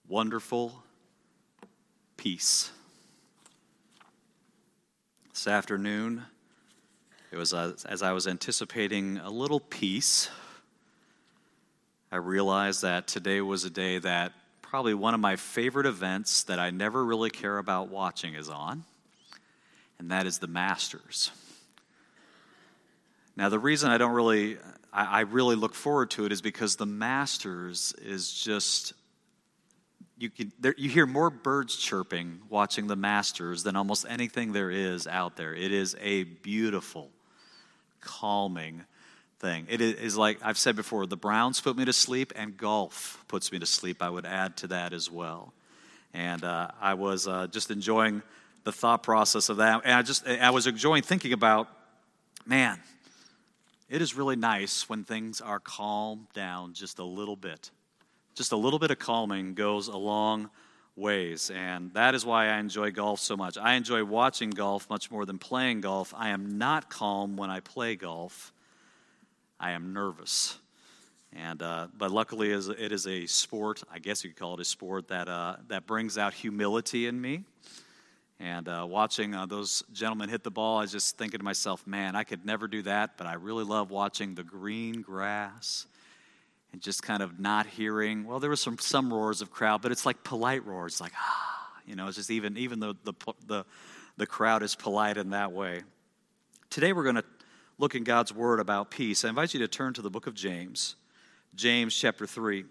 wonderful peace. This afternoon, it was as I was anticipating a little peace, I realized that today was a day that probably one of my favorite events that I never really care about watching is on, and that is the Masters. Now, the reason I really look forward to it is because the Masters is just, you hear more birds chirping watching the Masters than almost anything there is out there. It is a beautiful, calming thing. It is like I've said before, the Browns put me to sleep and golf puts me to sleep. I would add to that as well. And I was just enjoying the thought process of that. And I was enjoying thinking about, man, it is really nice when things are calmed down just a little bit. Just a little bit of calming goes a long ways, and that is why I enjoy golf so much. I enjoy watching golf much more than playing golf. I am not calm when I play golf. I am nervous. But luckily it is a sport, I guess you could call it a sport, that brings out humility in me. And watching those gentlemen hit the ball, I was just thinking to myself, man, I could never do that, but I really love watching the green grass and just kind of not hearing, well, there was some roars of crowd, but it's like polite roars, like, it's just even though the crowd is polite in that way. Today we're going to look in God's Word about peace. I invite you to turn to the book of James chapter 3.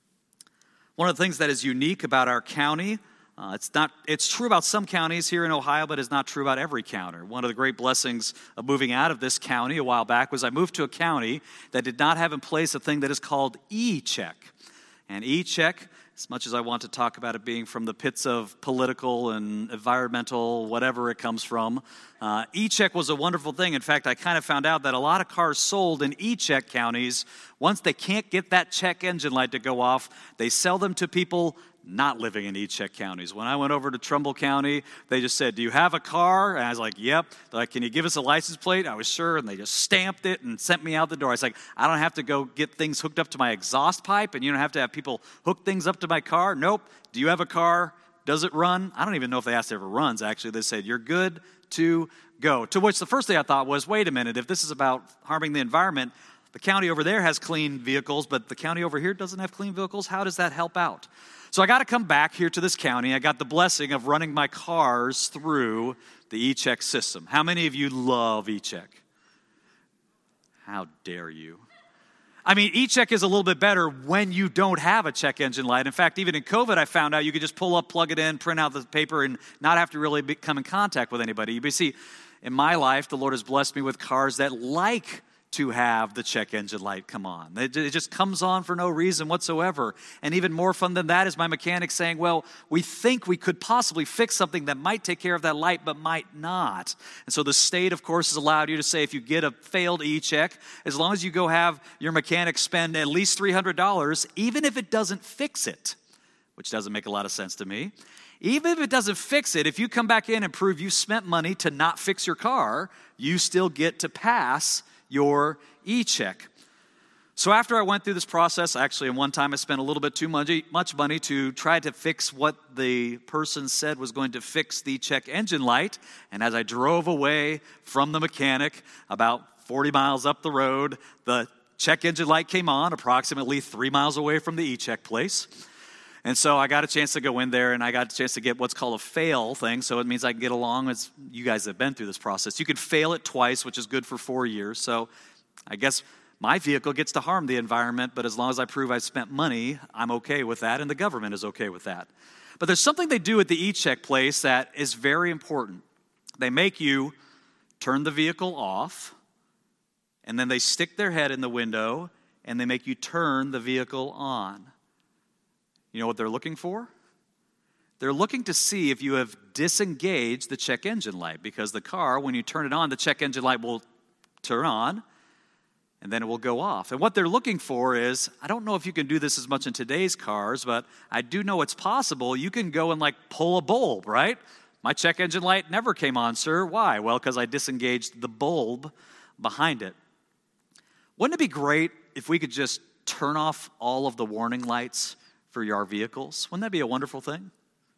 One of the things that is unique about our county, it's true about some counties here in Ohio, but it's not true about every county. One of the great blessings of moving out of this county a while back was I moved to a county that did not have in place a thing that is called e-check. And e-check, as much as I want to talk about it being from the pits of political and environmental, whatever it comes from, e-check was a wonderful thing. In fact, I kind of found out that a lot of cars sold in e-check counties, once they can't get that check engine light to go off, they sell them to people not living in e-check counties. When I went over to Trumbull County, they just said, do you have a car? And I was like, yep. They're like, can you give us a license plate? I was sure, and they just stamped it and sent me out the door. I was like, I don't have to go get things hooked up to my exhaust pipe, and you don't have to have people hook things up to my car? Nope. Do you have a car? Does it run? I don't even know if they asked if it runs, actually. They said, you're good to go. To which the first thing I thought was, wait a minute, if this is about harming the environment, the county over there has clean vehicles, but the county over here doesn't have clean vehicles. How does that help out? So I got to come back here to this county. I got the blessing of running my cars through the e-check system. How many of you love e-check? How dare you? I mean, e-check is a little bit better when you don't have a check engine light. In fact, even in COVID, I found out you could just pull up, plug it in, print out the paper, and not have to really come in contact with anybody. But see, in my life, the Lord has blessed me with cars that like to have the check engine light come on. It just comes on for no reason whatsoever. And even more fun than that is my mechanic saying, well, we think we could possibly fix something that might take care of that light, but might not. And so the state, of course, has allowed you to say if you get a failed e-check, as long as you go have your mechanic spend at least $300, even if it doesn't fix it, which doesn't make a lot of sense to me, even if it doesn't fix it, if you come back in and prove you spent money to not fix your car, you still get to pass your e-check. So after I went through this process, actually, in one time I spent a little bit too much money to try to fix what the person said was going to fix the check engine light. And as I drove away from the mechanic, about 40 miles up the road, the check engine light came on approximately 3 miles away from the e-check place. And so I got a chance to go in there, and I got a chance to get what's called a fail thing. So it means I can get along, as you guys have been through this process. You can fail it twice, which is good for 4 years. So I guess my vehicle gets to harm the environment, but as long as I prove I spent money, I'm okay with that, and the government is okay with that. But there's something they do at the e-check place that is very important. They make you turn the vehicle off, and then they stick their head in the window, and they make you turn the vehicle on. You know what they're looking for? They're looking to see if you have disengaged the check engine light, because the car, when you turn it on, the check engine light will turn on, and then it will go off. And what they're looking for is, I don't know if you can do this as much in today's cars, but I do know it's possible. You can go and pull a bulb, right? My check engine light never came on, sir. Why? Well, because I disengaged the bulb behind it. Wouldn't it be great if we could just turn off all of the warning lights for our vehicles? Wouldn't that be a wonderful thing?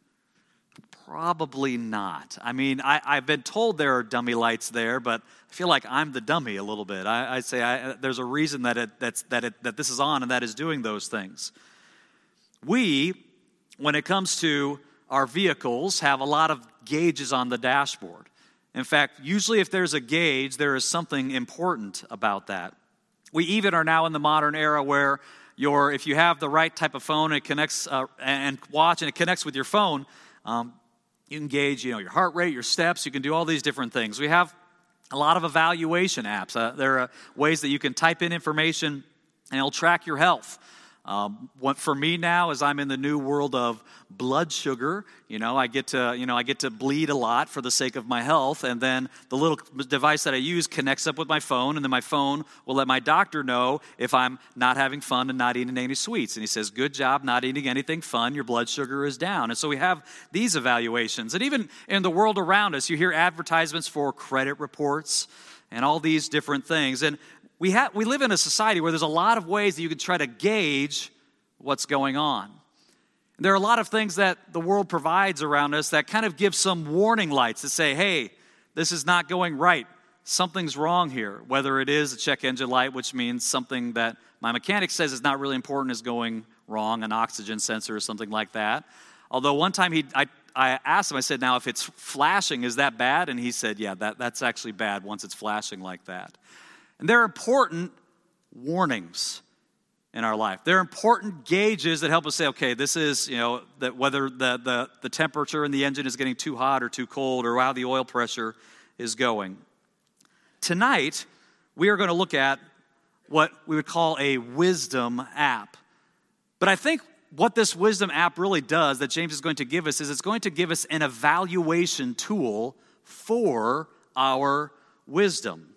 Probably not. I mean, I've been told there are dummy lights there, but I feel like I'm the dummy a little bit. I say there's a reason that this is on and that is doing those things. We, when it comes to our vehicles, have a lot of gauges on the dashboard. In fact, usually if there's a gauge, there is something important about that. We even are now in the modern era where if you have the right type of phone, it connects and watch, and it connects with your phone. You can gauge, your heart rate, your steps. You can do all these different things. We have a lot of evaluation apps. There are ways that you can type in information, and it'll track your health. What for me now, as I'm in the new world of blood sugar, I get to bleed a lot for the sake of my health, and then the little device that I use connects up with my phone, and then my phone will let my doctor know if I'm not having fun and not eating any sweets. And he says, "Good job, not eating anything fun. Your blood sugar is down." And so we have these evaluations, and even in the world around us, you hear advertisements for credit reports and all these different things, and we live in a society where there's a lot of ways that you can try to gauge what's going on. There are a lot of things that the world provides around us that kind of give some warning lights to say, hey, this is not going right. Something's wrong here. Whether it is a check engine light, which means something that my mechanic says is not really important is going wrong, an oxygen sensor or something like that. Although one time I asked him, I said, now if it's flashing, is that bad? And he said, yeah, that's actually bad once it's flashing like that. And there are important warnings in our life. There are important gauges that help us say, okay, this is, that whether the temperature in the engine is getting too hot or too cold, or how the oil pressure is going. Tonight, we are going to look at what we would call a wisdom app. But I think what this wisdom app really does, that James is going to give us, is it's going to give us an evaluation tool for our wisdom.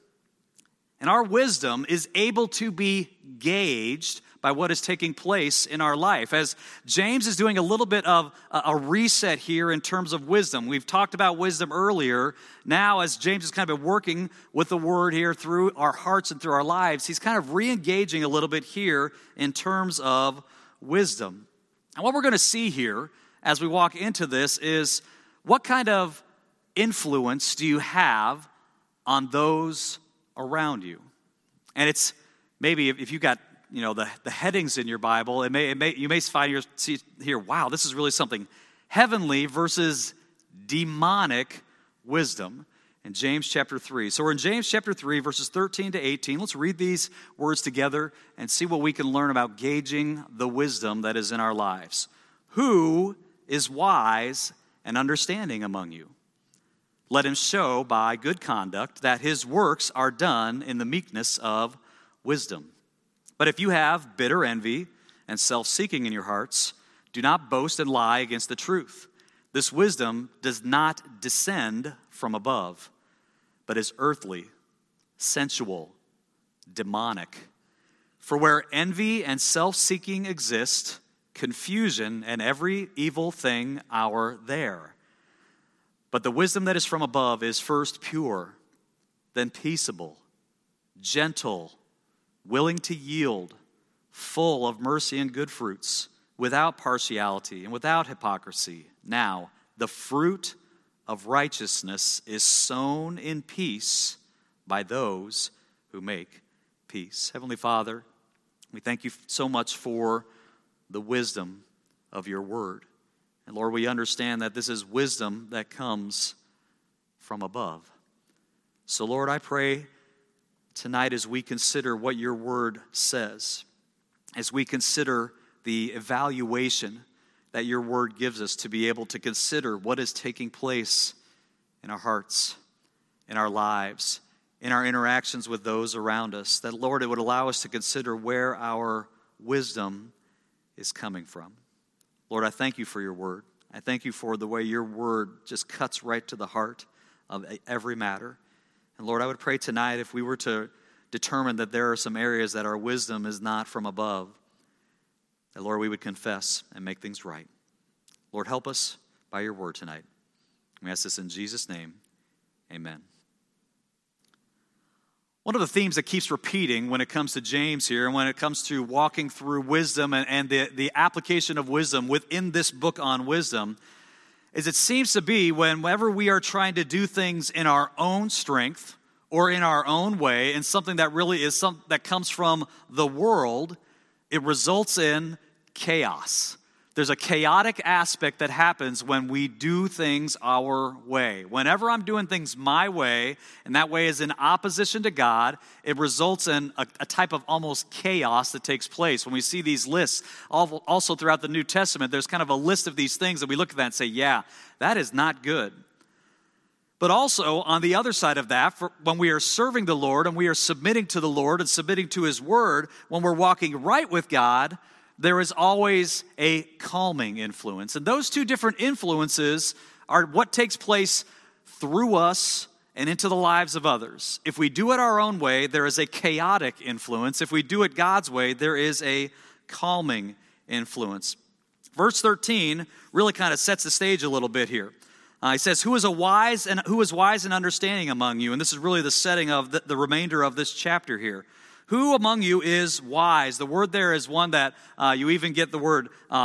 And our wisdom is able to be gauged by what is taking place in our life. As James is doing a little bit of a reset here in terms of wisdom. We've talked about wisdom earlier. Now, as James is kind of been working with the word here through our hearts and through our lives, he's kind of re-engaging a little bit here in terms of wisdom. And what we're going to see here as we walk into this is, what kind of influence do you have on those around you? And it's maybe if you got the headings in your Bible, you may find here, wow, this is really something heavenly versus demonic wisdom in James chapter 3. So we're in James chapter 3, verses 13 to 18. Let's read these words together and see what we can learn about gauging the wisdom that is in our lives. Who is wise and understanding among you? Let him show by good conduct that his works are done in the meekness of wisdom. But if you have bitter envy and self-seeking in your hearts, do not boast and lie against the truth. This wisdom does not descend from above, but is earthly, sensual, demonic. For where envy and self-seeking exist, confusion and every evil thing are there. But the wisdom that is from above is first pure, then peaceable, gentle, willing to yield, full of mercy and good fruits, without partiality and without hypocrisy. Now, the fruit of righteousness is sown in peace by those who make peace. Heavenly Father, we thank you so much for the wisdom of your word. And Lord, we understand that this is wisdom that comes from above. So Lord, I pray tonight as we consider what your word says, as we consider the evaluation that your word gives us to be able to consider what is taking place in our hearts, in our lives, in our interactions with those around us, that Lord, it would allow us to consider where our wisdom is coming from. Lord, I thank you for your word. I thank you for the way your word just cuts right to the heart of every matter. And Lord, I would pray tonight if we were to determine that there are some areas that our wisdom is not from above, that Lord, we would confess and make things right. Lord, help us by your word tonight. We ask this in Jesus' name. Amen. One of the themes that keeps repeating when it comes to James here, and when it comes to walking through wisdom and the application of wisdom within this book on wisdom, is it seems to be whenever we are trying to do things in our own strength or in our own way, and something that really is something that comes from the world, it results in chaos. There's a chaotic aspect that happens when we do things our way. Whenever I'm doing things my way, and that way is in opposition to God, it results in a type of almost chaos that takes place. When we see these lists, also throughout the New Testament, there's kind of a list of these things that we look at that and say, yeah, that is not good. But also, on the other side of that, when we are serving the Lord and we are submitting to the Lord and submitting to His Word, when we're walking right with God, there is always a calming influence. And those two different influences are what takes place through us and into the lives of others. If we do it our own way, there is a chaotic influence. If we do it God's way, there is a calming influence. Verse 13 really kind of sets the stage a little bit here. He says, who is wise and understanding among you? And this is really the setting of the remainder of this chapter here. Who among you is wise? The word there is one that you even get the word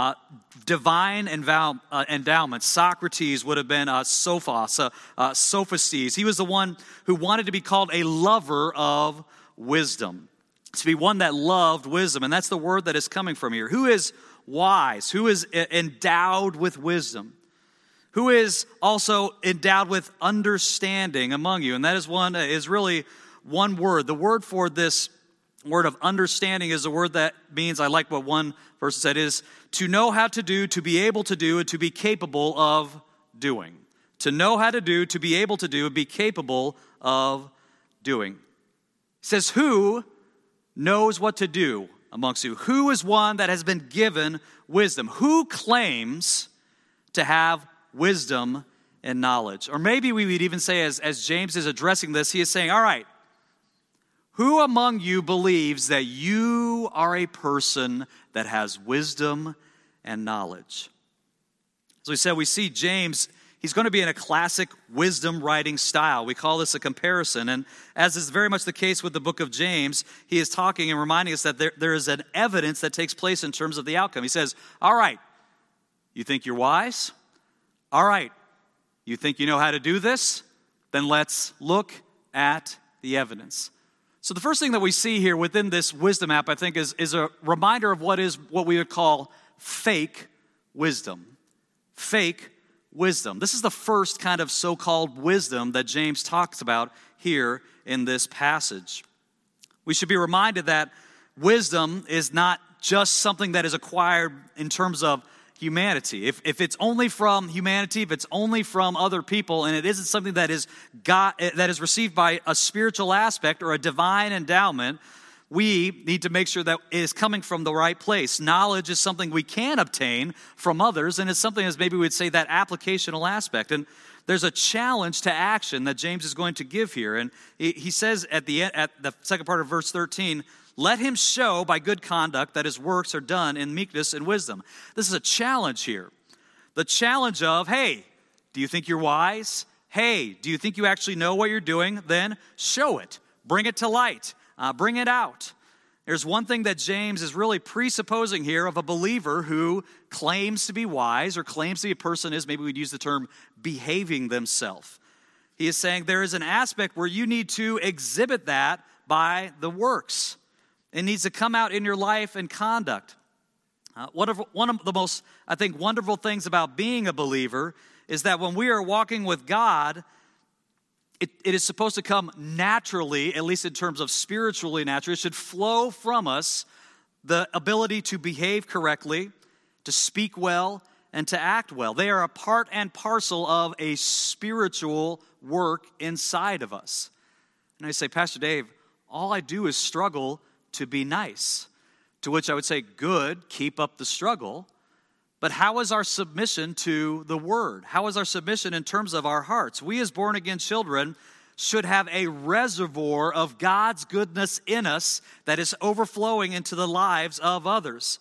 divine endowment. Socrates would have been Sophos, Sophistes. He was the one who wanted to be called a lover of wisdom, to be one that loved wisdom. And that's the word that is coming from here. Who is wise? Who is endowed with wisdom? Who is also endowed with understanding among you? And that is really one word. The word for this word of understanding is a word that means, I like what one person said, is to know how to do, to be able to do, and to be capable of doing. To know how to do, to be able to do, and be capable of doing. It says, who knows what to do amongst you? Who is one that has been given wisdom? Who claims to have wisdom and knowledge? Or maybe we would even say, as James is addressing this, he is saying, all right, who among you believes that you are a person that has wisdom and knowledge? As we said, we see James, he's going to be in a classic wisdom writing style. We call this a comparison. And as is very much the case with the book of James, he is talking and reminding us that there is an evidence that takes place in terms of the outcome. He says, all right, you think you're wise? All right, you think you know how to do this? Then let's look at the evidence. So the first thing that we see here within this wisdom app, I think, is a reminder of what we would call fake wisdom. Fake wisdom. This is the first kind of so-called wisdom that James talks about here in this passage. We should be reminded that wisdom is not just something that is acquired in terms of humanity. If it's only from humanity, if it's only from other people, and it isn't something that is received by a spiritual aspect or a divine endowment, we need to make sure that it is coming from the right place. Knowledge is something we can obtain from others, and it's something, as maybe we'd say, that applicational aspect. And there's a challenge to action that James is going to give here. And he says at the second part of verse 13, let him show by good conduct that his works are done in meekness and wisdom. This is a challenge here. The challenge of, hey, do you think you're wise? Hey, do you think you actually know what you're doing? Then show it. Bring it to light. Bring it out. There's one thing that James is really presupposing here of a believer who claims to be wise or claims to be a person is, maybe we'd use the term, behaving themselves. He is saying there is an aspect where you need to exhibit that by the works. It needs to come out in your life and conduct. One of the most, I think, wonderful things about being a believer is that when we are walking with God, it is supposed to come naturally, at least in terms of spiritually natural. It should flow from us the ability to behave correctly, to speak well, and to act well. They are a part and parcel of a spiritual work inside of us. And I say, Pastor Dave, all I do is struggle to be nice. To which I would say, good, keep up the struggle. But how is our submission to the Word? How is our submission in terms of our hearts? We as born-again children should have a reservoir of God's goodness in us that is overflowing into the lives of others.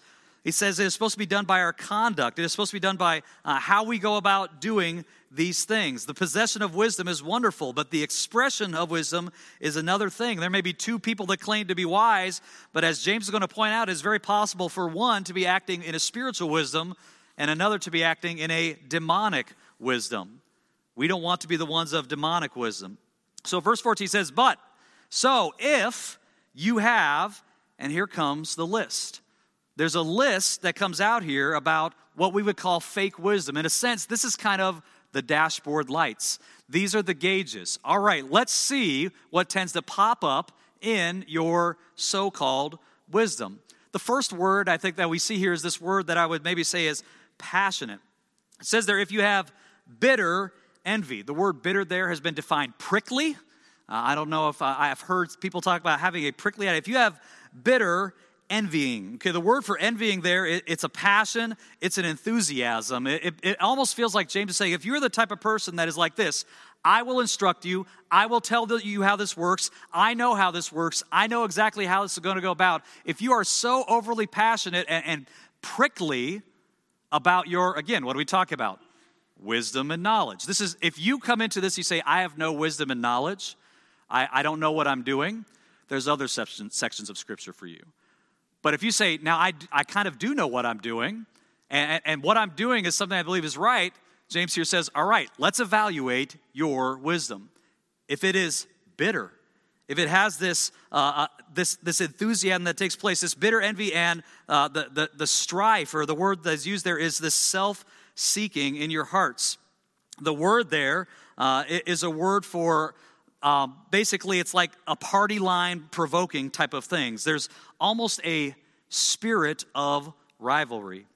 He says it is supposed to be done by our conduct. It is supposed to be done by how we go about doing these things. The possession of wisdom is wonderful, but the expression of wisdom is another thing. There may be two people that claim to be wise, but as James is going to point out, it's very possible for one to be acting in a spiritual wisdom and another to be acting in a demonic wisdom. We don't want to be the ones of demonic wisdom. So verse 14 says, but, so if you have, and here comes the list. There's a list that comes out here about what we would call fake wisdom. In a sense, this is kind of the dashboard lights. These are the gauges. All right, let's see what tends to pop up in your so-called wisdom. The first word I think that we see here is this word that I would maybe say is passionate. It says there, if you have bitter envy. The word bitter there has been defined prickly. I don't know if I've heard people talk about having a prickly eye. If you have bitter envying. Okay, the word for envying there, it's a passion, it's an enthusiasm. It almost feels like James is saying, if you're the type of person that is like this, I will instruct you, I will tell you how this works, I know how this works, I know exactly how this is going to go about. If you are so overly passionate and prickly about your, again, what do we talk about? Wisdom and knowledge. This is, if you come into this, you say, I have no wisdom and knowledge, I don't know what I'm doing, there's other sections of Scripture for you. But if you say, now I kind of do know what I'm doing, and what I'm doing is something I believe is right, James here says, all right, let's evaluate your wisdom. If it is bitter, if it has this enthusiasm that takes place, this bitter envy and the strife, or the word that's used there is this self-seeking in your hearts. The word there is a word for, basically it's like a party line provoking type of things. There's almost a spirit of rivalry.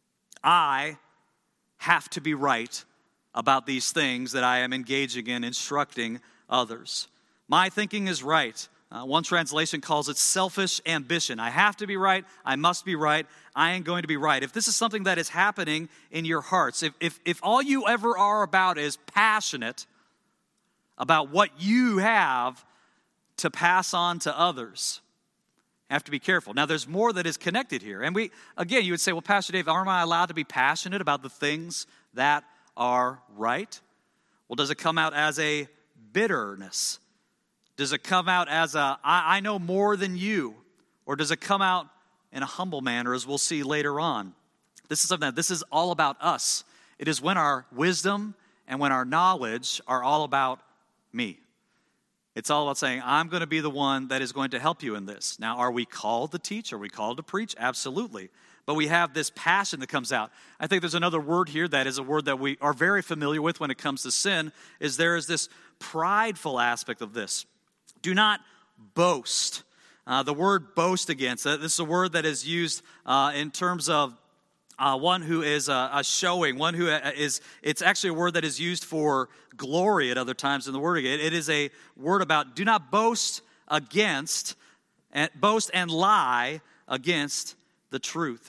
I have to be right about these things that I am engaging in, instructing others. My thinking is right. One translation calls it selfish ambition. I have to be right. I must be right. I am going to be right. If this is something that is happening in your hearts, if all you ever are about is passionate about what you have to pass on to others, you have to be careful. Now, there's more that is connected here. And again, you would say, well, Pastor Dave, aren't I allowed to be passionate about the things that are right? Well, does it come out as a bitterness? Does it come out as I know more than you? Or does it come out in a humble manner, as we'll see later on? This is all about us. It is when our wisdom and when our knowledge are all about me. It's all about saying, I'm going to be the one that is going to help you in this. Now, are we called to teach? Are we called to preach? Absolutely. But we have this passion that comes out. I think there's another word here that is a word that we are very familiar with when it comes to sin, is there is this prideful aspect of this. Do not boast. The word boast against, this is a word that is used in terms of one who is a showing, one who is, it's actually a word that is used for glory at other times in the word. It is a word about do not boast against, boast and lie against the truth.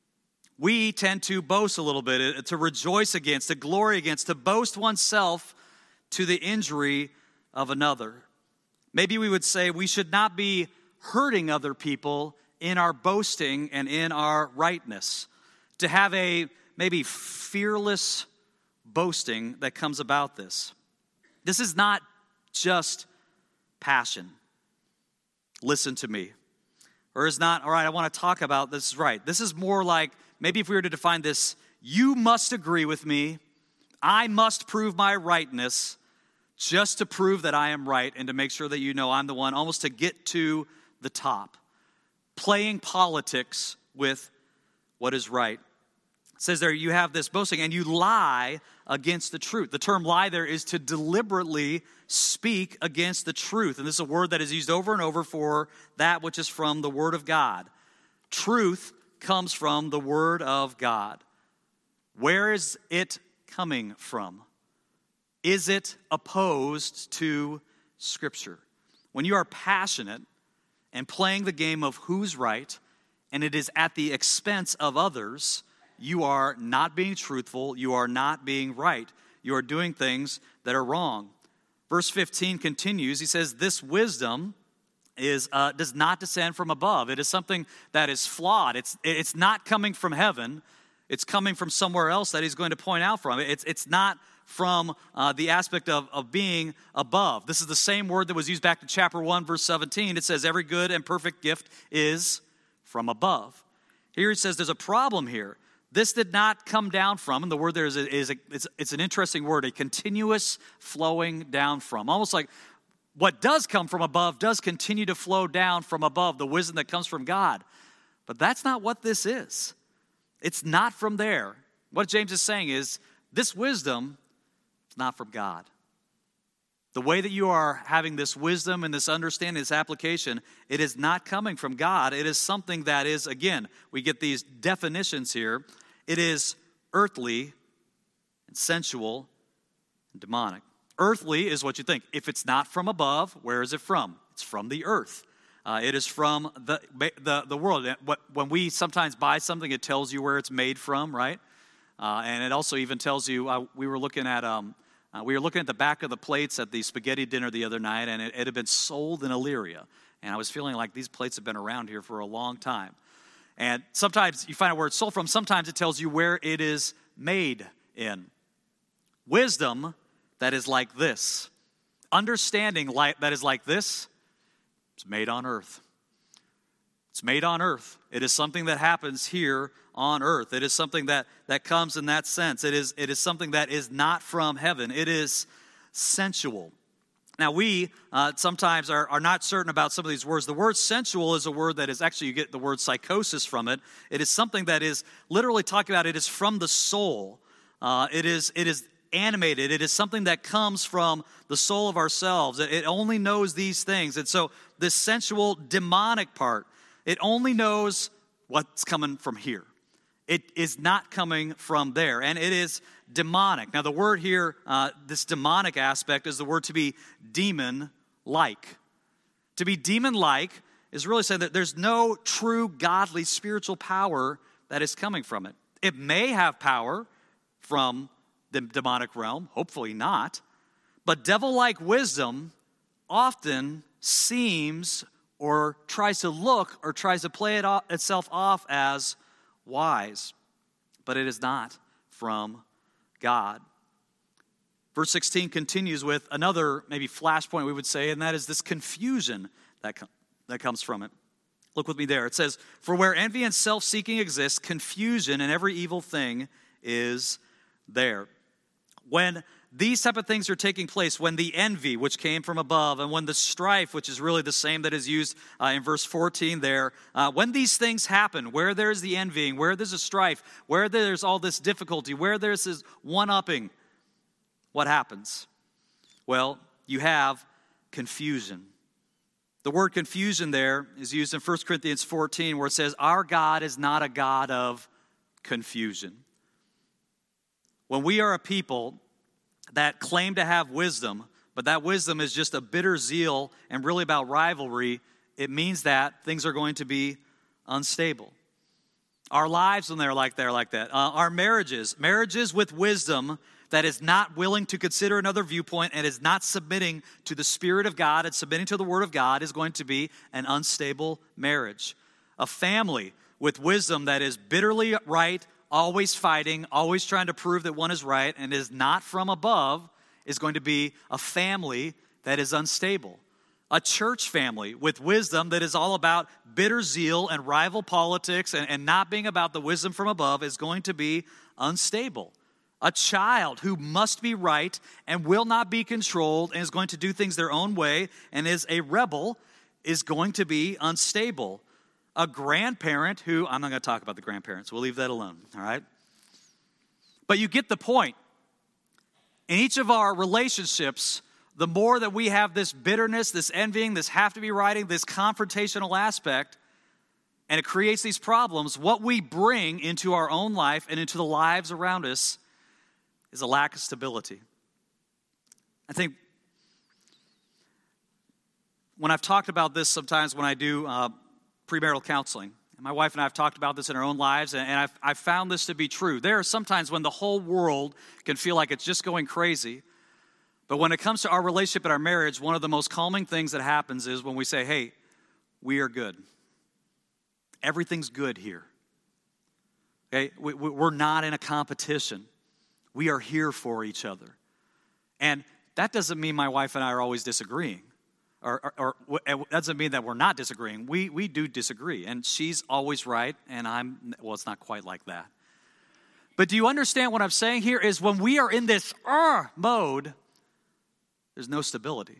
We tend to boast a little bit, to rejoice against, to glory against, to boast oneself to the injury of another. Maybe we would say we should not be hurting other people in our boasting and in our rightness. To have a maybe fearless boasting that comes about this. This is not just passion. Listen to me. Or is not, all right, I want to talk about this, right. This is more like, maybe if we were to define this, you must agree with me. I must prove my rightness just to prove that I am right and to make sure that you know I'm the one, almost to get to the top. Playing politics with what is right. It says there, you have this boasting and you lie against the truth. The term lie there is to deliberately speak against the truth. And this is a word that is used over and over for that which is from the Word of God. Truth comes from the Word of God. Where is it coming from? Is it opposed to Scripture? When you are passionate and playing the game of who's right, and it is at the expense of others, you are not being truthful, you are not being right. You are doing things that are wrong. Verse 15 continues, he says, this wisdom does not descend from above. It is something that is flawed. It's not coming from heaven. It's coming from somewhere else that he's going to point out from. It's not from the aspect of being above. This is the same word that was used back to chapter 1, verse 17. It says, every good and perfect gift is from above. Here he says there's a problem here. This did not come down from, and the word there it's an interesting word, a continuous flowing down from. Almost like what does come from above does continue to flow down from above, the wisdom that comes from God. But that's not what this is. It's not from there. What James is saying is, this wisdom is not from God. The way that you are having this wisdom and this understanding, this application, it is not coming from God. It is something that is, again, we get these definitions here. It is earthly and sensual and demonic. Earthly is what you think. If it's not from above, where is it from? It's from the earth. It is from the world. When we sometimes buy something, it tells you where it's made from, right? And it also even tells you. We were looking at the back of the plates at the spaghetti dinner the other night, and it had been sold in Illyria. And I was feeling like these plates have been around here for a long time. And sometimes you find out where it's sold from. Sometimes it tells you where it is made in. Wisdom that is like this, understanding that is like this, it's made on earth. It's made on earth. It is something that happens here on earth. It is something that comes in that sense. It is something that is not from heaven. It is sensual. Now, we sometimes are not certain about some of these words. The word sensual is a word that is actually, you get the word psychosis from it. It is something that is literally talking about, it is from the soul. It is animated. It is something that comes from the soul of ourselves. It only knows these things. And so this sensual, demonic part, it only knows what's coming from here. It is not coming from there. And it is demonic. Now the word here, this demonic aspect, is the word to be demon-like. To be demon-like is really saying that there's no true godly spiritual power that is coming from it. It may have power from the demonic realm, hopefully not. But devil-like wisdom often seems or tries to look or tries to play itself off as wise. But it is not from God. Verse 16 continues with another maybe flashpoint, we would say, and that is this confusion that comes from it. Look with me there. It says, for where envy and self-seeking exist, confusion and every evil thing is there. When these type of things are taking place, when the envy, which came from above, and when the strife, which is really the same that is used in verse 14 there, when these things happen, where there's the envying, where there's a strife, where there's all this difficulty, where there's this one-upping, what happens? Well, you have confusion. The word confusion there is used in 1 Corinthians 14, where it says, our God is not a God of confusion. When we are a people that claim to have wisdom, but that wisdom is just a bitter zeal and really about rivalry, it means that things are going to be unstable. Our lives, when they're like that. Our marriages with wisdom that is not willing to consider another viewpoint and is not submitting to the Spirit of God and submitting to the Word of God is going to be an unstable marriage. A family with wisdom that is bitterly right, always fighting, always trying to prove that one is right and is not from above, is going to be a family that is unstable. A church family with wisdom that is all about bitter zeal and rival politics and not being about the wisdom from above is going to be unstable. A child who must be right and will not be controlled and is going to do things their own way and is a rebel is going to be unstable. A grandparent who, I'm not going to talk about the grandparents. We'll leave that alone, all right? But you get the point. In each of our relationships, the more that we have this bitterness, this envying, this have to be righting, this confrontational aspect, and it creates these problems, what we bring into our own life and into the lives around us is a lack of stability. I think when I've talked about this sometimes when I do premarital counseling, and my wife and I have talked about this in our own lives, and I've found this to be true. There are sometimes when the whole world can feel like it's just going crazy, but when it comes to our relationship and our marriage, one of the most calming things that happens is when we say, hey, we are good. Everything's good here. Okay? We're not in a competition. We are here for each other. And that doesn't mean my wife and I are always disagreeing. Or it doesn't mean that we're not disagreeing. We do disagree. And she's always right, and it's not quite like that. But do you understand what I'm saying here is when we are in this mode, there's no stability.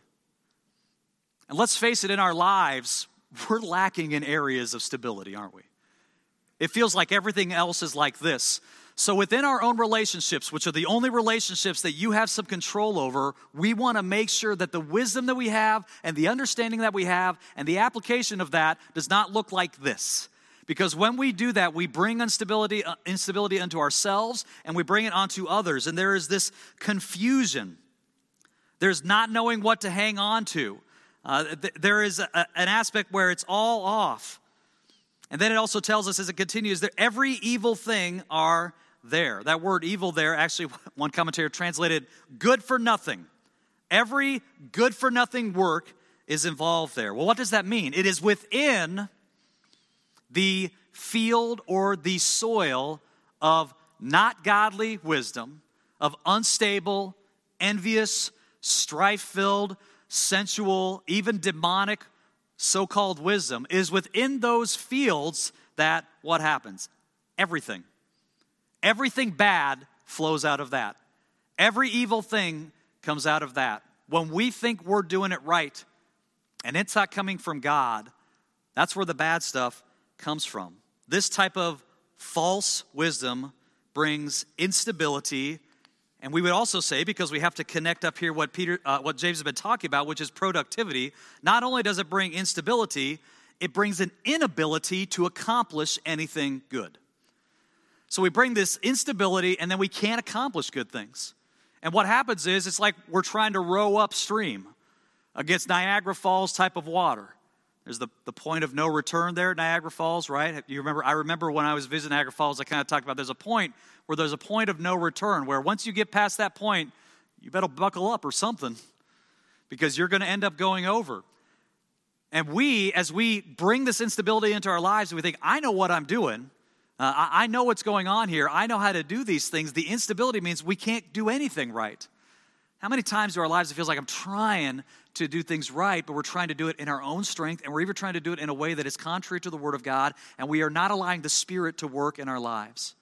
And let's face it, in our lives, we're lacking in areas of stability, aren't we? It feels like everything else is like this. So within our own relationships, which are the only relationships that you have some control over, we want to make sure that the wisdom that we have and the understanding that we have and the application of that does not look like this. Because when we do that, we bring instability into ourselves and we bring it onto others. And there is this confusion. There's not knowing what to hang on to. There is an aspect where it's all off. And then it also tells us as it continues that every evil thing are there. That word evil there, actually one commentator translated good for nothing. Every good for nothing work is involved there. Well, what does that mean? It is within the field or the soil of not godly wisdom, of unstable, envious, strife-filled, sensual, even demonic so-called wisdom, is within those fields that what happens? Everything bad flows out of that. Every evil thing comes out of that. When we think we're doing it right, and it's not coming from God, that's where the bad stuff comes from. This type of false wisdom brings instability, and we would also say, because we have to connect up here what James has been talking about, which is productivity, not only does it bring instability, it brings an inability to accomplish anything good. So we bring this instability, and then we can't accomplish good things. And what happens is, it's like we're trying to row upstream against Niagara Falls type of water. There's the point of no return there at Niagara Falls, right? I remember when I was visiting Niagara Falls, I kind of talked about there's a point of no return, where once you get past that point, you better buckle up or something, because you're going to end up going over. And as we bring this instability into our lives, we think, I know what I'm doing. I know what's going on here. I know how to do these things. The instability means we can't do anything right. How many times in our lives it feels like I'm trying to do things right, but we're trying to do it in our own strength, and we're even trying to do it in a way that is contrary to the Word of God, and we are not allowing the Spirit to work in our lives.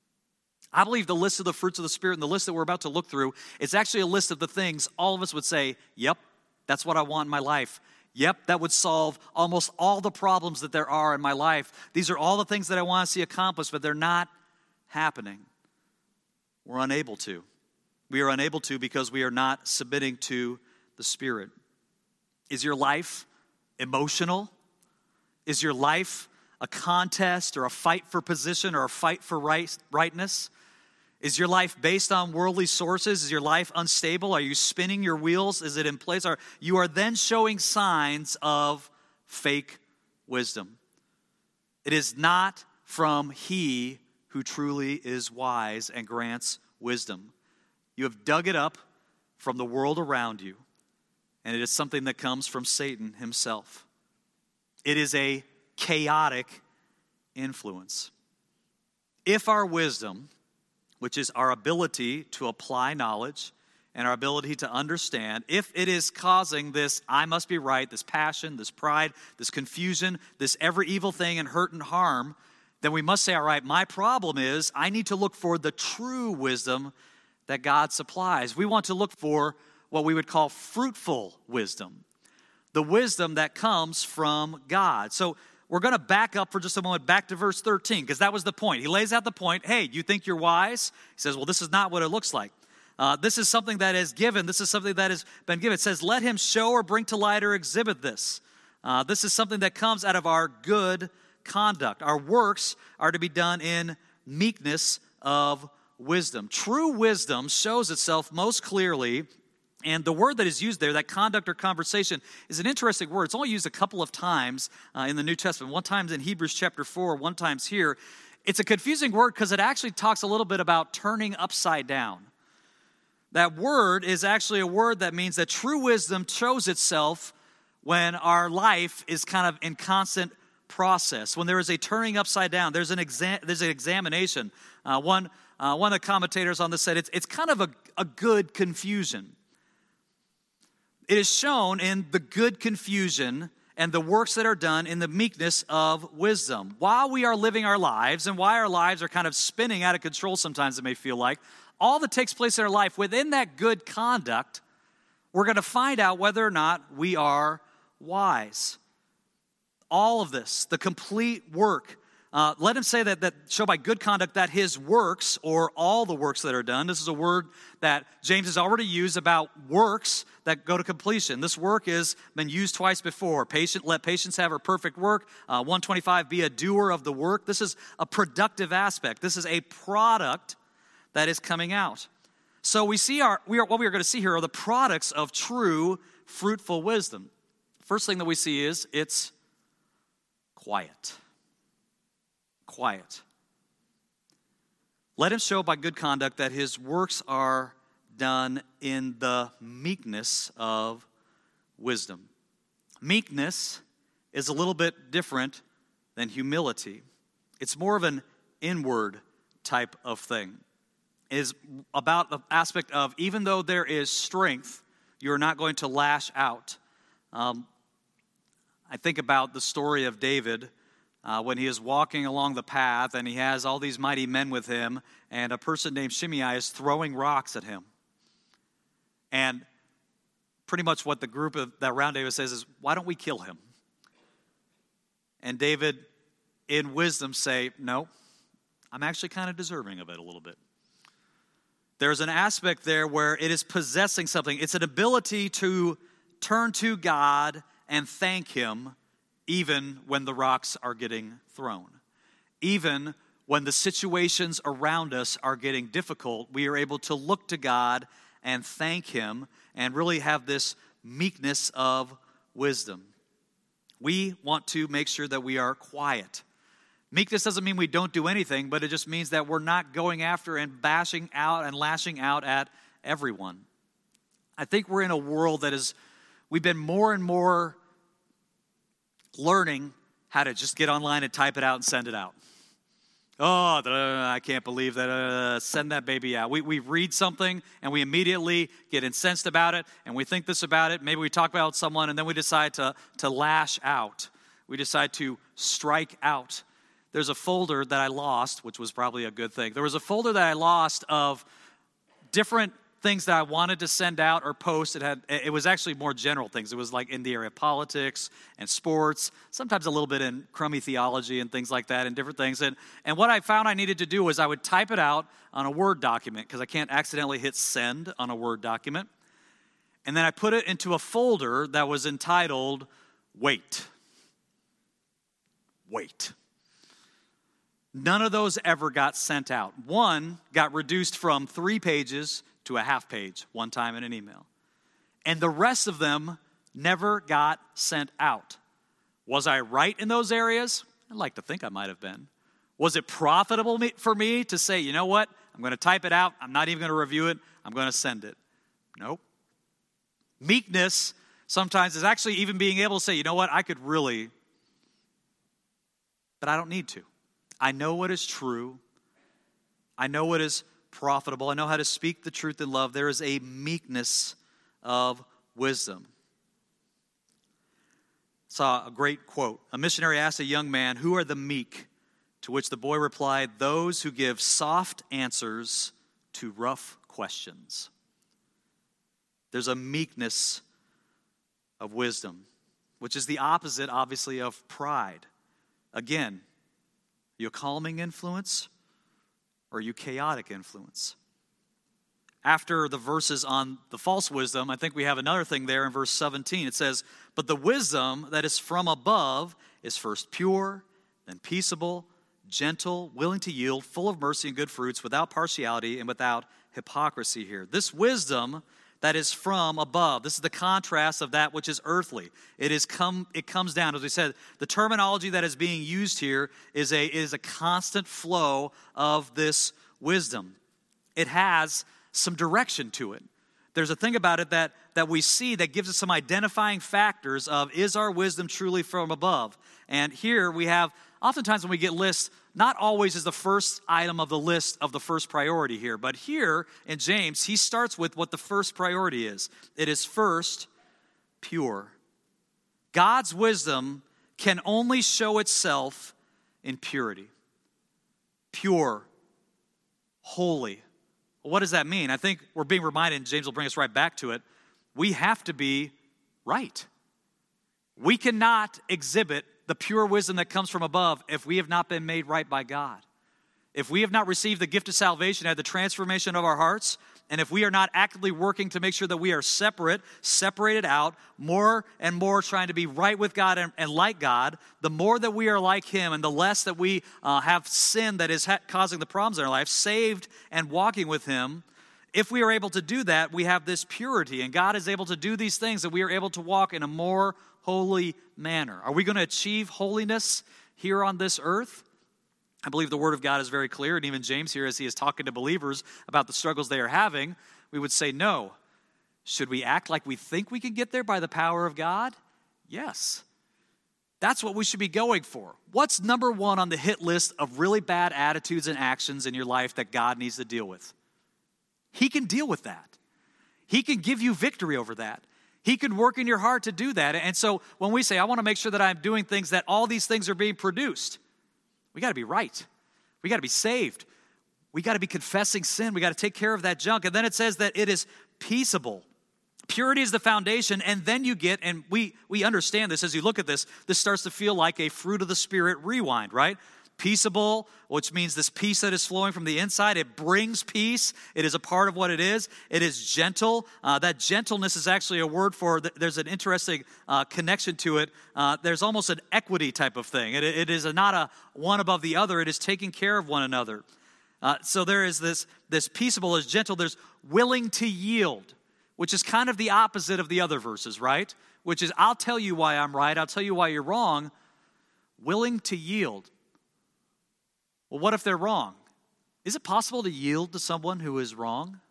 I believe the list of the fruits of the Spirit and the list that we're about to look through is actually a list of the things all of us would say, yep, that's what I want in my life. Yep, that would solve almost all the problems that there are in my life. These are all the things that I want to see accomplished, but they're not happening. We're unable to. We are unable to because we are not submitting to the Spirit. Is your life emotional? Is your life a contest or a fight for position or a fight for rightness? Is your life based on worldly sources? Is your life unstable? Are you spinning your wheels? Is it in place? You are then showing signs of fake wisdom. It is not from He who truly is wise and grants wisdom. You have dug it up from the world around you, and it is something that comes from Satan himself. It is a chaotic influence. If our wisdom, which is our ability to apply knowledge and our ability to understand, if it is causing this I must be right, this passion, this pride, this confusion, this every evil thing and hurt and harm, then we must say, all right, my problem is I need to look for the true wisdom that God supplies. We want to look for what we would call fruitful wisdom, the wisdom that comes from God. So we're going to back up for just a moment, back to verse 13, because that was the point. He lays out the point, hey, you think you're wise? He says, well, this is not what it looks like. This is something that is given. This is something that has been given. It says, let him show or bring to light or exhibit this. This is something that comes out of our good conduct. Our works are to be done in meekness of wisdom. True wisdom shows itself most clearly. And the word that is used there, that conduct or conversation, is an interesting word. It's only used a couple of times in the New Testament. One time in Hebrews chapter 4, one time here. It's a confusing word because it actually talks a little bit about turning upside down. That word is actually a word that means that true wisdom shows itself when our life is kind of in constant process, when there is a turning upside down, there's an examination. One of the commentators on this said it's kind of a good confusion. It is shown in the good confusion and the works that are done in the meekness of wisdom. While we are living our lives, and why our lives are kind of spinning out of control sometimes, it may feel like, all that takes place in our life, within that good conduct, we're going to find out whether or not we are wise. All of this, the complete work. Let him say that show by good conduct that his works, or all the works that are done. This is a word that James has already used about works that go to completion. This work has been used twice before. Let patience have her perfect work. 125, be a doer of the work. This is a productive aspect. This is a product that is coming out. So what we are going to see here are the products of true, fruitful wisdom. First thing that we see is it's quiet. Quiet. Let him show by good conduct that his works are done in the meekness of wisdom. Meekness is a little bit different than humility. It's more of an inward type of thing. It is about the aspect of, even though there is strength, you're not going to lash out. I think about the story of David when he is walking along the path and he has all these mighty men with him, and a person named Shimei is throwing rocks at him. And pretty much what the group that around David says is, why don't we kill him? And David, in wisdom, say, no, I'm actually kind of deserving of it a little bit. There's an aspect there where it is possessing something. It's an ability to turn to God and thank him even when the rocks are getting thrown. Even when the situations around us are getting difficult, we are able to look to God and thank him and really have this meekness of wisdom. We want to make sure that we are quiet. Meekness doesn't mean we don't do anything, but it just means that we're not going after and bashing out and lashing out at everyone. I think we're in a world we've been more and more learning how to just get online and type it out and send it out. Oh, I can't believe that. Send that baby out. We read something and we immediately get incensed about it, and we think this about it. Maybe we talk about someone and then we decide to lash out. We decide to strike out. There's a folder that I lost, which was probably a good thing. There was a folder that I lost of different things that I wanted to send out or post. It was actually more general things. It was like in the area of politics and sports, sometimes a little bit in crummy theology and things like that, and different things. And what I found I needed to do was I would type it out on a Word document, because I can't accidentally hit send on a Word document. And then I put it into a folder that was entitled Wait. Wait. None of those ever got sent out. One got reduced from 3 pages to a half page one time in an email. And the rest of them never got sent out. Was I right in those areas? I'd like to think I might have been. Was it profitable for me to say, you know what, I'm going to type it out, I'm not even going to review it, I'm going to send it? Nope. Meekness sometimes is actually even being able to say, you know what, I could really, but I don't need to. I know what is true. I know what is profitable. I know how to speak the truth in love. There is a meekness of wisdom. Saw a great quote. A missionary asked a young man, "Who are the meek?" To which the boy replied, "Those who give soft answers to rough questions." There's a meekness of wisdom, which is the opposite, obviously, of pride. Again, are you a calming influence or are you chaotic influence? After the verses on the false wisdom, I think we have another thing there in verse 17. It says, "But the wisdom that is from above is first pure, then peaceable, gentle, willing to yield, full of mercy and good fruits, without partiality and without hypocrisy." Here, this wisdom that is from above. This is the contrast of that which is earthly. It comes down, as we said, the terminology that is being used here is a constant flow of this wisdom. It has some direction to it. there's a thing about it that we see that gives us some identifying factors of, is our wisdom truly from above? And here we have, oftentimes when we get lists, not always is the first item of the list of the first priority here. But here in James, he starts with what the first priority is. It is first pure. God's wisdom can only show itself in purity. Pure. Holy. What does that mean? I think we're being reminded, and James will bring us right back to it, we have to be right. We cannot exhibit the pure wisdom that comes from above if we have not been made right by God. If we have not received the gift of salvation, had the transformation of our hearts, and if we are not actively working to make sure that we are separated out, more and more trying to be right with God and like God, the more that we are like Him and the less that we have sin that is causing the problems in our life, saved and walking with Him, if we are able to do that, we have this purity, and God is able to do these things, that we are able to walk in a more holy manner. Are we going to achieve holiness here on this earth? I believe the Word of God is very clear, and even James here, as he is talking to believers about the struggles they are having, we would say no. Should we act like we think we can get there by the power of God? Yes. That's what we should be going for. What's number one on the hit list of really bad attitudes and actions in your life that God needs to deal with? He can deal with that. He can give you victory over that. He can work in your heart to do that. And so when we say, I want to make sure that I'm doing things, that all these things are being produced, we got to be right. We got to be saved. We got to be confessing sin. We got to take care of that junk. And then it says that it is peaceable. Purity is the foundation, and then you get, and we understand this as you look at this starts to feel like a fruit of the Spirit rewind, right? Peaceable, which means this peace that is flowing from the inside. It brings peace. It is a part of what it is. It is gentle. That gentleness is actually a word for, there's an interesting connection to it. There's almost an equity type of thing. It is not a one above the other. It is taking care of one another. So there is this peaceable is gentle. There's willing to yield, which is kind of the opposite of the other verses, right? Which is, I'll tell you why I'm right. I'll tell you why you're wrong. Willing to yield. Well, what if they're wrong? Is it possible to yield to someone who is wrong?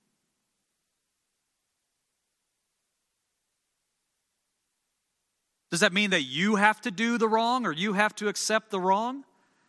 Does that mean that you have to do the wrong or you have to accept the wrong?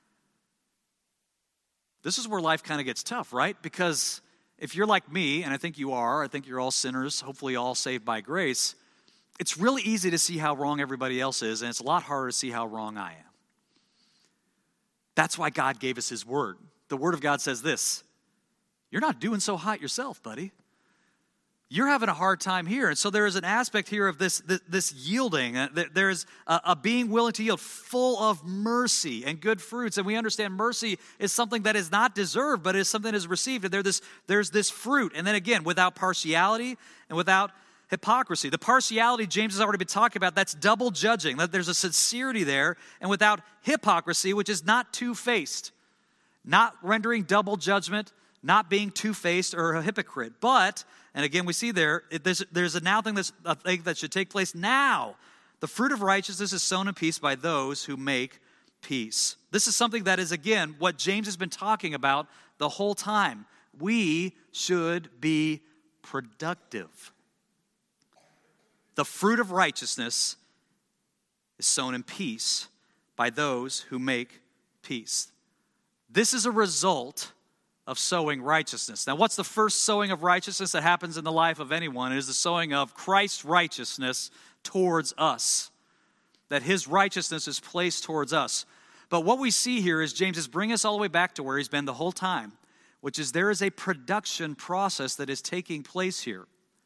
This is where life kind of gets tough, right? Because if you're like me, and I think you are, I think you're all sinners, hopefully all saved by grace, it's really easy to see how wrong everybody else is, and it's a lot harder to see how wrong I am. That's why God gave us His Word. The Word of God says this: you're not doing so hot yourself, buddy. You're having a hard time here. And so there is an aspect here of this yielding. There is a being willing to yield, full of mercy and good fruits. And we understand mercy is something that is not deserved, but is something that is received. And there's this fruit. And then again, without partiality and without hypocrisy. The partiality James has already been talking about, that's double judging. That there's a sincerity there. And without hypocrisy, which is not two-faced. Not rendering double judgment, not being two-faced or a hypocrite. But, and again we see there's a now thing that should take place now. The fruit of righteousness is sown in peace by those who make peace. This is something that is, again, what James has been talking about the whole time. We should be productive. The fruit of righteousness is sown in peace by those who make peace. This is a result of sowing righteousness. Now, what's the first sowing of righteousness that happens in the life of anyone? It is the sowing of Christ's righteousness towards us. That His righteousness is placed towards us. But what we see here is James is bringing us all the way back to where he's been the whole time, which is there is a production process that is taking place here.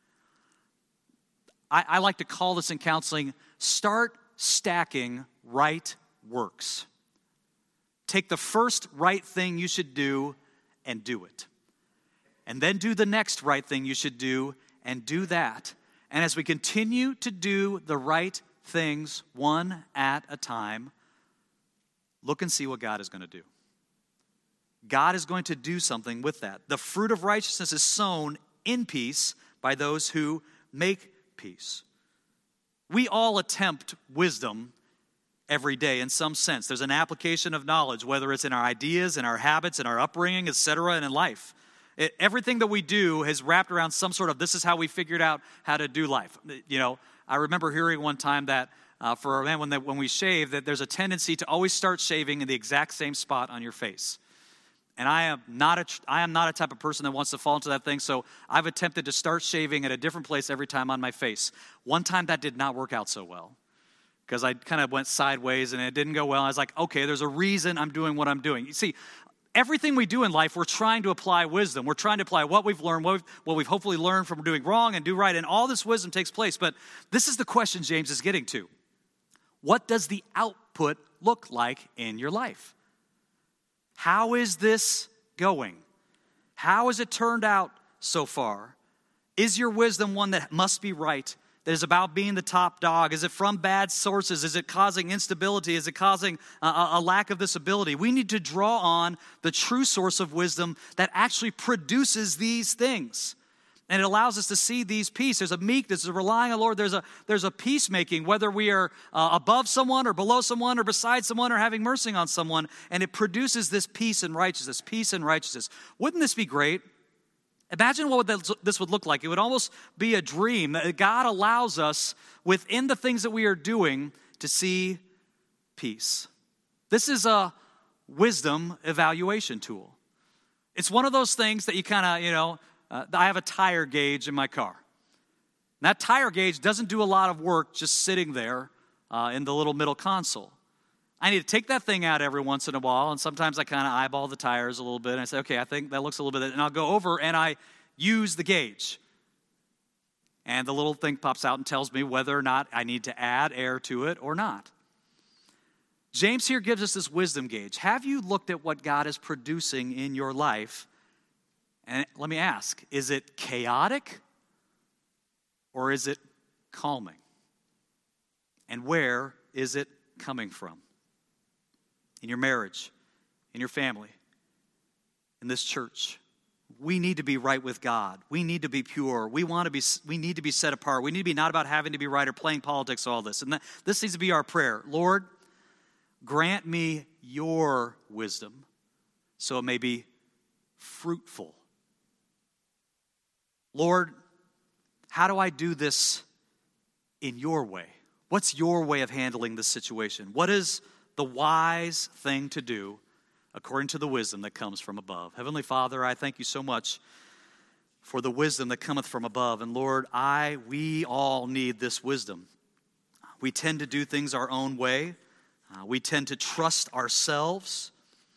I like to call this in counseling, start stacking right works. Take the first right thing you should do and do it. And then do the next right thing you should do and do that. And as we continue to do the right things one at a time, look and see what God is going to do. God is going to do something with that. The fruit of righteousness is sown in peace by those who make peace. We all attempt wisdom every day in some sense. There's an application of knowledge, whether it's in our ideas, in our habits, in our upbringing, etc., and in life. Everything that we do has wrapped around some sort of, this is how we figured out how to do life. I remember hearing one time that for a man, when we shave, that there's a tendency to always start shaving in the exact same spot on your face. And I am not a type of person that wants to fall into that thing, so I've attempted to start shaving at a different place every time on my face. One time that did not work out so well, because I kind of went sideways and it didn't go well. I was like, okay, there's a reason I'm doing what I'm doing. You see, everything we do in life, we're trying to apply wisdom. We're trying to apply what we've learned, what we've hopefully learned from doing wrong and do right, and all this wisdom takes place. But this is the question James is getting to. What does the output look like in your life? How is this going? How has it turned out so far? Is your wisdom one that must be right, that is about being the top dog? Is it from bad sources? Is it causing instability? Is it causing a lack of this ability? We need to draw on the true source of wisdom that actually produces these things. And it allows us to see these peace. There's a meekness, there's a relying on the Lord. There's a peacemaking, whether we are above someone or below someone or beside someone or having mercy on someone. And it produces this peace and righteousness, peace and righteousness. Wouldn't this be great? Imagine what this would look like. It would almost be a dream that God allows us within the things that we are doing to see peace. This is a wisdom evaluation tool. It's one of those things that you kind of, I have a tire gauge in my car. And that tire gauge doesn't do a lot of work just sitting there in the little middle console. I need to take that thing out every once in a while, and sometimes I kind of eyeball the tires a little bit, and I say, okay, I think that looks a little bit, and I'll go over and I use the gauge. And the little thing pops out and tells me whether or not I need to add air to it or not. James here gives us this wisdom gauge. Have you looked at what God is producing in your life? And let me ask, is it chaotic or is it calming? And where is it coming from? In your marriage, in your family, in this church. We need to be right with God. We need to be pure. We need to be set apart. We need to be not about having to be right or playing politics, all this. And this needs to be our prayer. Lord, grant me your wisdom so it may be fruitful. Lord, how do I do this in your way? What's your way of handling this situation? What is the wise thing to do according to the wisdom that comes from above? Heavenly Father, I thank you so much for the wisdom that cometh from above. And Lord, we all need this wisdom. We tend to do things our own way. We tend to trust ourselves.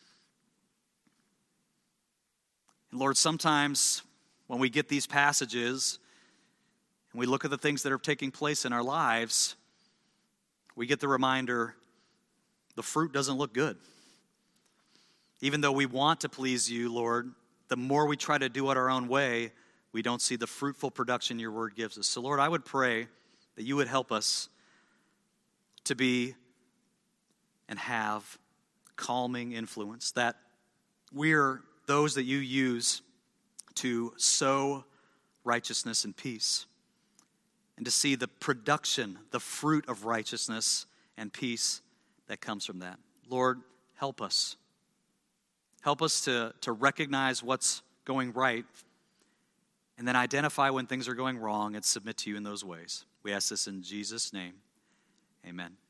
And Lord, sometimes when we get these passages and we look at the things that are taking place in our lives, we get the reminder, the fruit doesn't look good. Even though we want to please you, Lord, the more we try to do it our own way, we don't see the fruitful production your word gives us. So, Lord, I would pray that you would help us to be and have calming influence, that we're those that you use to sow righteousness and peace, and to see the production, the fruit of righteousness and peace that comes from that. Lord, help us. Help us to recognize what's going right and then identify when things are going wrong and submit to you in those ways. We ask this in Jesus' name. Amen.